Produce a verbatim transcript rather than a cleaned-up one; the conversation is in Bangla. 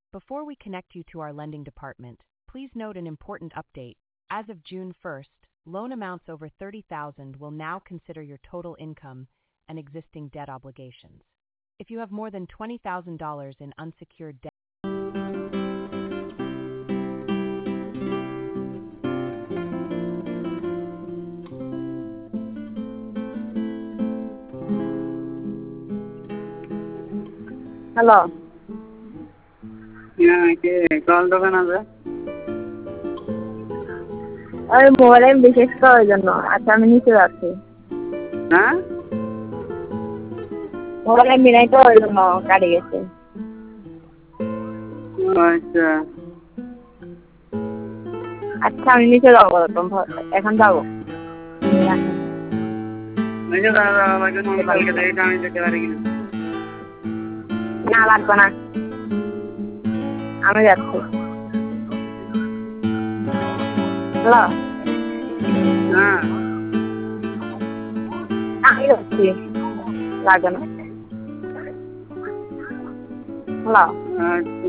Before we connect you to our lending department, please note an important update. As of June first, loan amounts over thirty thousand dollars will now consider your total income and existing debt obligations. If you have more than twenty thousand dollars in unsecured debt, hello হ্যাঁ কে কল দোকান আছে ওই মোবাইলে বিশেষ করার জন্য আচ্ছা আমি নিচে যাচ্ছি হ্যাঁ মোবাইলে মিলাই তো ওই জন্য কাটে গেছে আচ্ছা আচ্ছা আমি নিচে যাবো এখন যাবো কালকে দেখে আমি যেতে পারি কিনা না লাগবে না আমি যাচ্ছি হ্যালো হ্যাঁ আমি যাচ্ছি লাগবে না হ্যালো আচ্ছা